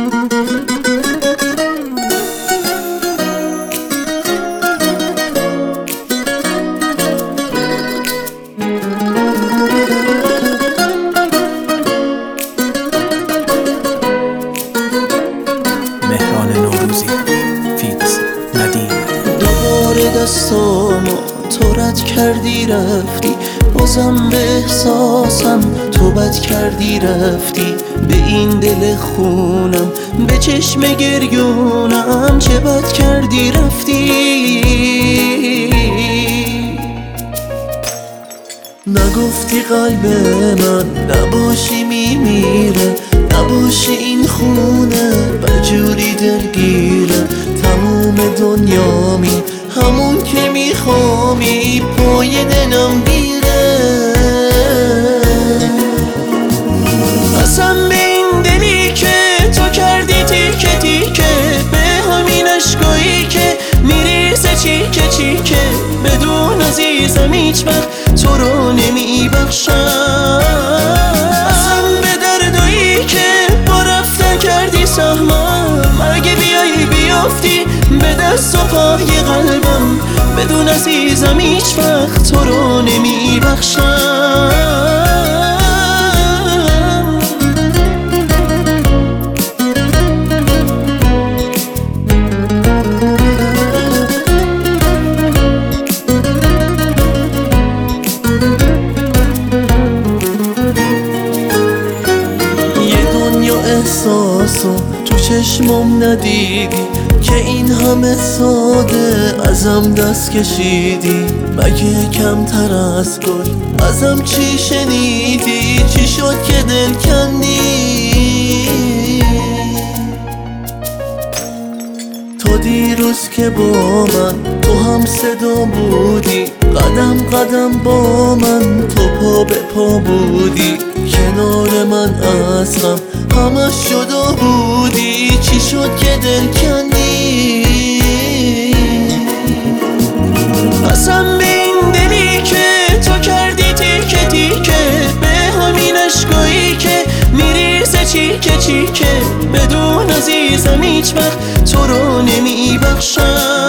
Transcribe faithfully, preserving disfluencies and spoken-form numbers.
دستامو تو رد کردی رفتی، بازم به احساسم تو بد کردی رفتی. به این دل خونم به چشم گریونم چه بد کردی رفتی. نگفتی قلب من نباشی میمیره، نباشی این خونه بجوری دلگیره. تموم دنیامی همون که میخوامی پای دلم بیره. قسم به این دلی که تو کردی تیکه تیکه، به همین عشقایی که میریزه چیکه چیکه. بدون عزیزم هیچ وقت تو رو نمیبخشم. قسم به دردایی که با رفتن کردی سهمم، اگه بیایی بیافتی به دست و پای قلبم. بدون عزیزم هیچ وقت تو رو نمیبخشم. یه دنیا احساسو تو چشمم ندیدی که این همه ساده ازم دست کشیدی. مگه کمتر از گل ازم چی شنیدی؟ چی شد که دل کندی؟ تو دیروز که با من تو هم صدا بودی، قدم قدم با من تو پا به پا بودی. کنار من از غم همش جدا بودی. چی شد که دل کندی؟ قسم به این دلی که تو کردی تیکه تیکه، به همین عشقایی که میریزه چیکه چیکه. بدون عزیزم هیچ وقت تو رو نمیبخشم.